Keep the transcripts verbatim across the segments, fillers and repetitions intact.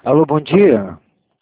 Alô, bom dia.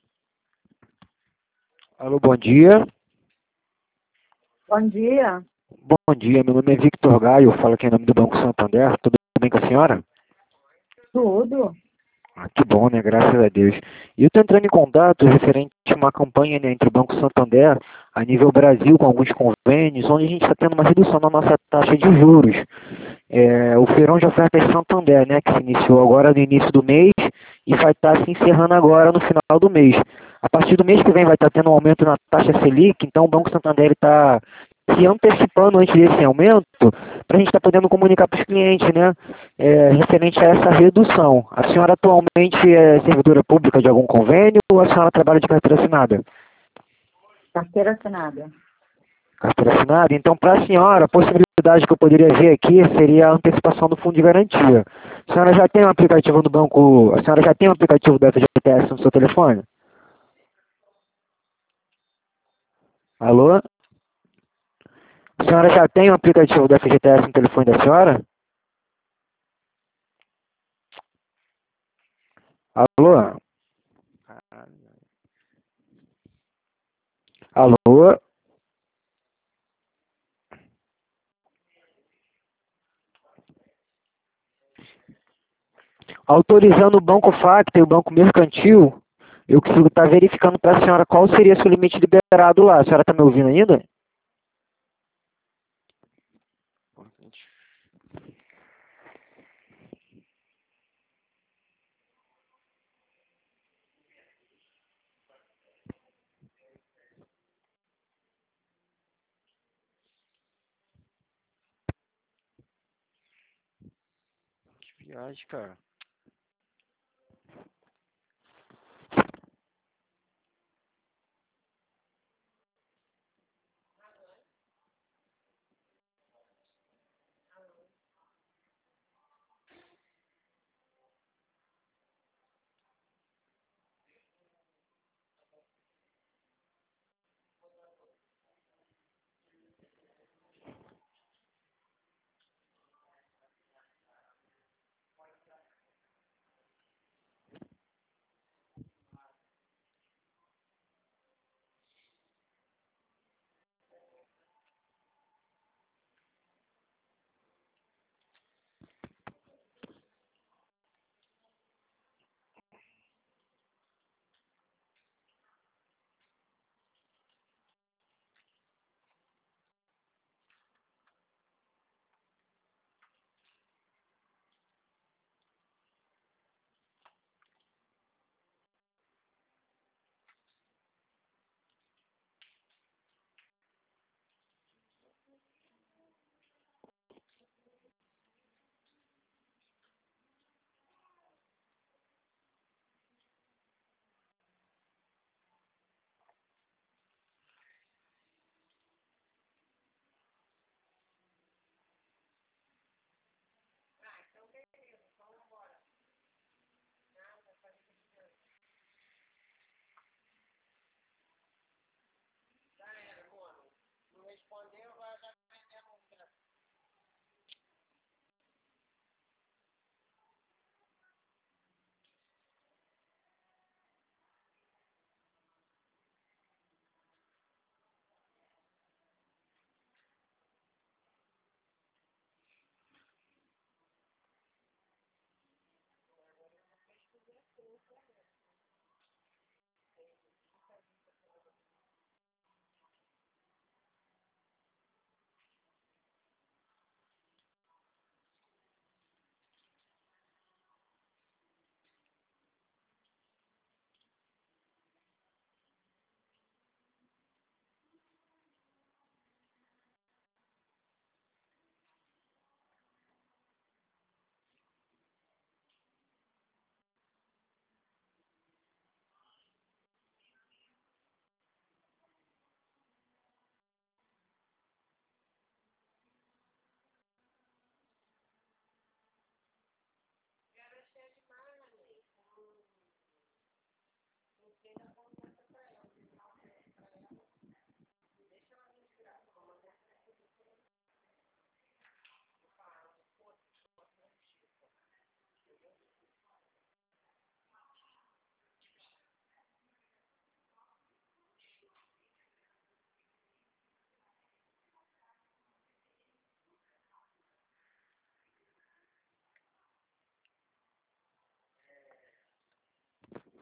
Alô, bom dia. Bom dia. Bom dia, meu nome é Victor Gaio, eu falo aqui em nome do Banco Santander. Tudo bem com a senhora? Tudo. Ah, que bom, né? Graças a Deus. E eu estou entrando em contato referente a uma campanha, né, entre o Banco Santander, a nível Brasil, com alguns convênios, onde a gente está tendo uma redução na nossa taxa de juros. É, o Feirão de Ofertas Santander, né, que se iniciou agora no início do mês e vai estar se encerrando agora no final do mês. A partir do mês que vem vai estar tendo um aumento na taxa Selic, então o Banco Santander está se antecipando antes desse aumento para a gente estar podendo comunicar para os clientes, né, é, referente a essa redução. A senhora atualmente é servidora pública de algum convênio ou a senhora trabalha de carteira assinada? Carteira assinada. Carteira assinada? Então, para a senhora, a possibilidade que eu poderia ver aqui seria a antecipação do fundo de garantia. A senhora já tem um aplicativo no banco, a senhora já tem um aplicativo da F G T S no seu telefone? Alô? A senhora já tem um aplicativo da F G T S no telefone da senhora? Alô? Alô? Autorizando o Banco Factor e o Banco Mercantil, eu consigo estar verificando para a senhora qual seria seu limite liberado lá. A senhora está me ouvindo ainda? Que viagem, cara.